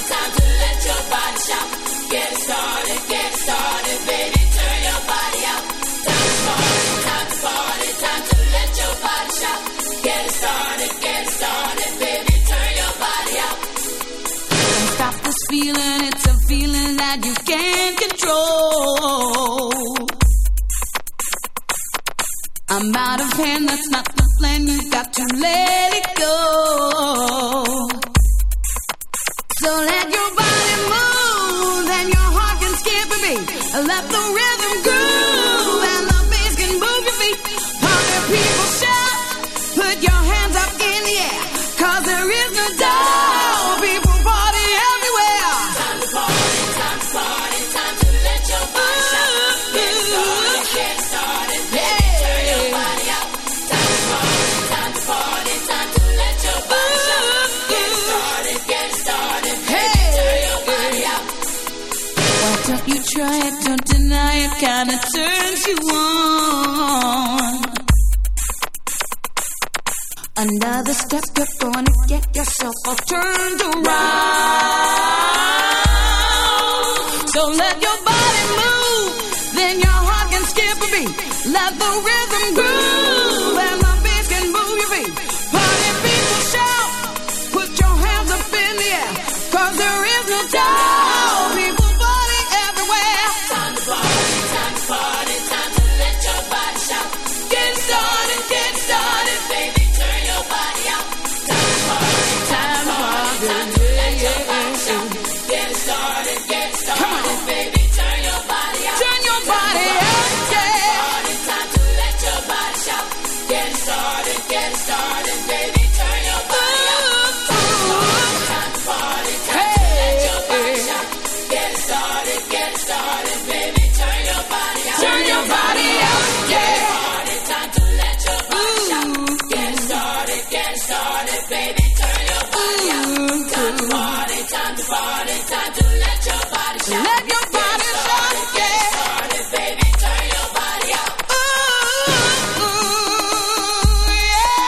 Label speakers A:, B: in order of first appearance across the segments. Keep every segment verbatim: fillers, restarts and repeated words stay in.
A: time to let your body shout. Get it started, get it started, baby, turn your body out. Time to party, time to party, time to let your body shout. Get it started, get it started, baby, turn your body out. Don't stop this feeling, it's a feeling that you can't control. I'm out of hand, that's not the plan, you got to let it go. So let your body move, and your heart can skip a beat. Let the rhythm groove, and the bass can move your feet. Party people shout, put your hands up in the air, 'cause there is no doubt, people party everywhere. Time to party, time to party, time to let your body shout. Get started, get started, baby. Don't you try it, don't deny it, kinda turns you on. Another step, you're gonna get yourself all turned around. So let your body move, then your heart can skip a beat. Let the rhythm groove, and the bass can move your feet. Party people shout, put your hands up in the air, 'cause there is no doubt, people. Party, time to let your body shout. Get started, get started, baby, turn your body out. Time to party, time to party, time to let your body shout. Get started, get started, baby, turn your body out. Turn your body out, yeah. Party, time to let your body shout. Get started, get started, baby, turn your body out. Time to party, time to let your body shout. Get started, get started, baby. Turn your body out, yeah. Party, time to let your body shout. Get started, get started, baby. Turn your body out. Time to party, time to party, time to let your body shout. Let your body shout, yeah. Get started, baby. Turn your body out. Ooh, ooh, yeah.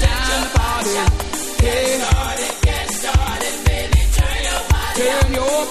A: Turn your